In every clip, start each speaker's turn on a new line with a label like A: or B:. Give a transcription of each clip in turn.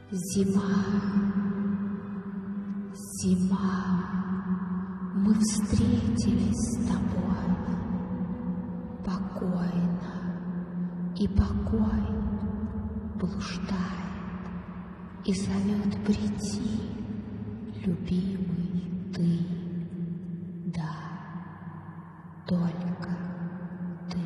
A: Зима, зима, мы встретились с тобой покойно, и покой блуждает и зовет прийти, любимый ты, да, только ты.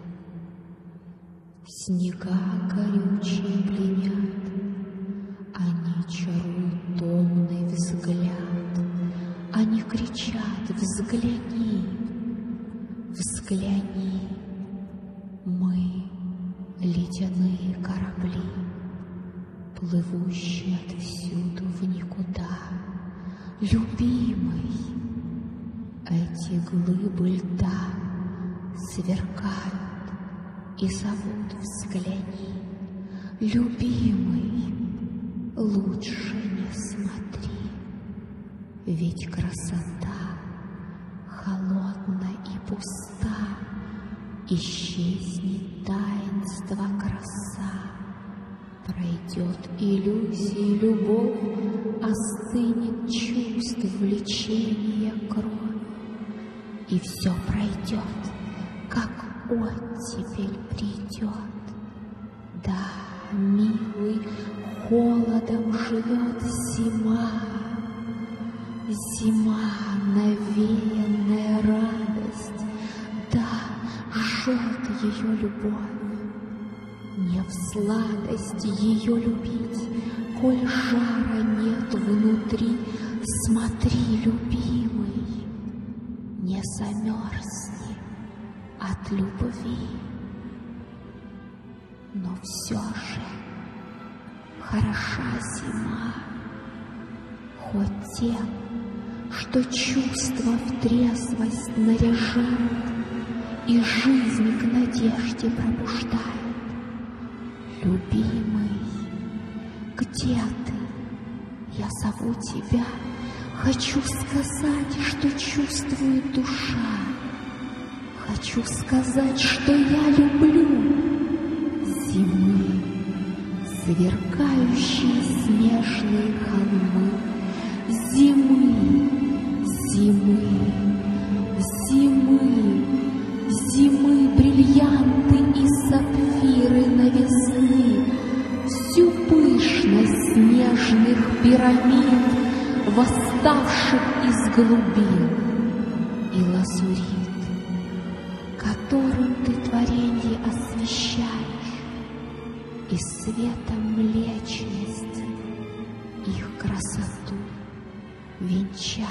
A: Снега горючие пленят, они чаруют томный взгляд, они кричат: взгляни, взгляни. Мы ледяные корабли, плывущие отвсюду в никуда. Любимый, эти глыбы льда сверкают и зовут: взгляни. Любимый, лучше не смотри, ведь красота холодна и пуста. Исчезнет таинство, краса, пройдет иллюзия, любовь, остынет чувство, влечение, кровь, и все пройдет, как оттепель придет. Да, милый, холодом живет зима, зима, навеянная радость. Да, жжет ее любовь, не в сладость ее любить, коль жара нет внутри. Смотри, любимый, не замерзни от любви. Но все же хороша зима, хоть тем, что чувства в трезвость наряжают и жизнь к надежде пробуждает. Любимый, где ты? Я зову тебя, хочу сказать, что чувствует душа. Хочу сказать, что я люблю зимы, сверкающие снежные холмы. Зимы, зимы, зимы, зимы, бриллианты и сапфиры новизны, всю пышность снежных пирамид, восставших из глубин, и лазурит, которым ты творенье освещаешь, и светом млечность их красоту венчаешь.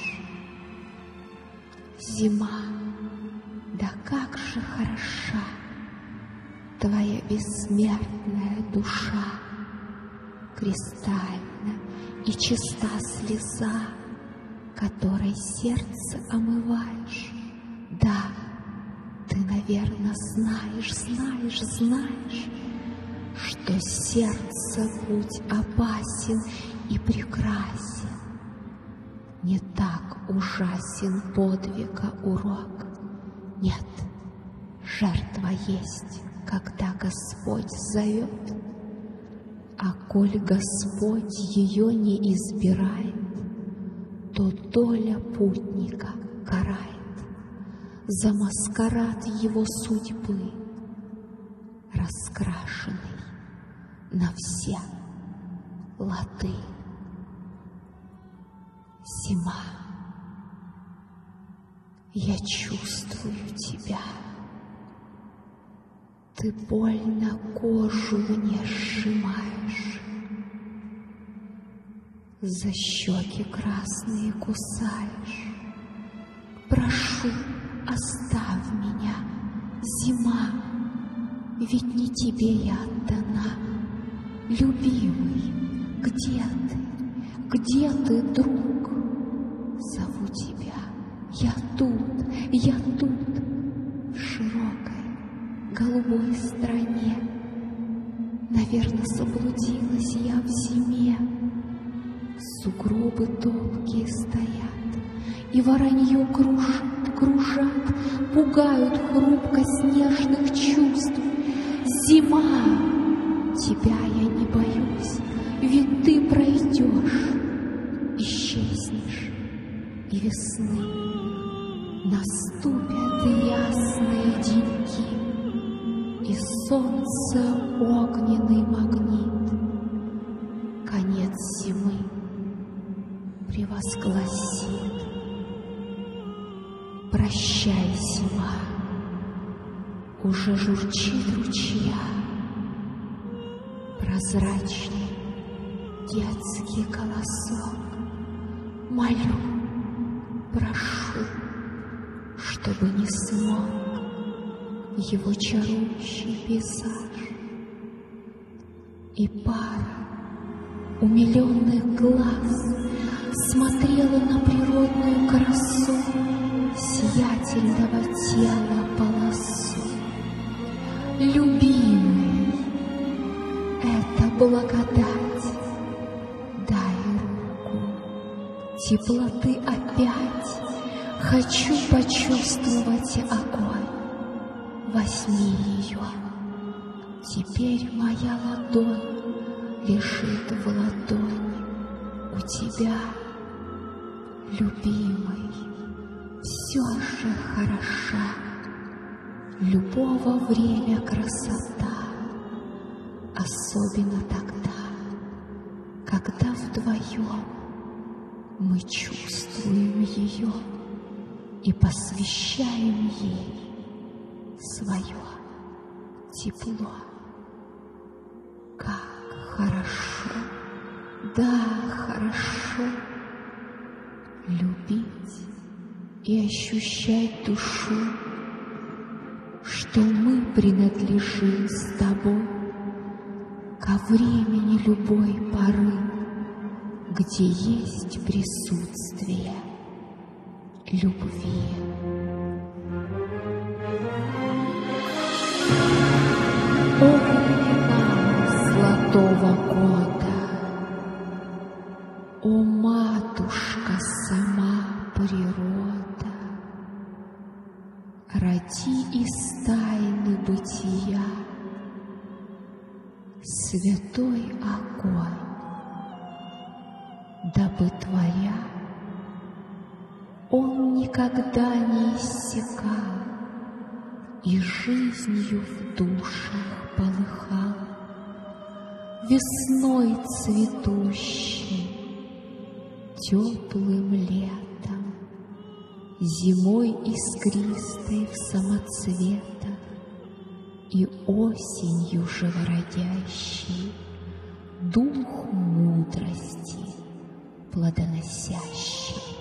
A: Зима, да как же хороша твоя бессмертная душа, кристальна и чиста слеза, которой сердце омываешь. Да, ты, наверно, знаешь, что сердце путь опасен и прекрасен. Не так ужасен подвига урок. Нет, жертва есть, когда Господь зовет. А коль Господь ее не избирает, то доля путника карает за маскарад его судьбы, раскрашенный на все лады. Зима, я чувствую тебя. Ты больно кожу мне сжимаешь, за щеки красные кусаешь. Прошу, оставь меня, зима, ведь не тебе я отдана. Любимый, где ты? Где ты, друг? Зову тебя, я тут, в широкой голубой стране. Наверно, заблудилась я в зиме. Сугробы толкие стоят, и воронье кружат, пугают хрупкость нежных чувств. Зима, тебя я не боюсь, ведь весны наступят ясные деньки, и солнце огненный магнит конец зимы превозгласит. Прощай, зима, уже журчит ручья, прозрачный детский голосок. Молю, прошу, чтобы не смог его чарующий пейзаж. И пара умиленных глаз смотрела на природную красу сиятельного тела полосу. Любимый, это благодать, дай руку теплоты опять. Хочу почувствовать огонь, возьми ее. Теперь моя ладонь лежит в ладони у тебя, любимый. Все же хороша любого время красота, особенно тогда, когда вдвоем мы чувствуем ее и посвящаем ей свое тепло. Как хорошо, да, хорошо любить и ощущать душу, что мы принадлежим с тобой ко времени любой поры, где есть присутствие любви. О, времена золотого года, о, матушка сама природа, роди из тайны бытия святой огонь, дабы творя он никогда не иссякал и жизнью в душах полыхал, весной цветущей, теплым летом, зимой искристой в самоцветах и осенью живородящей, дух мудрости плодоносящий.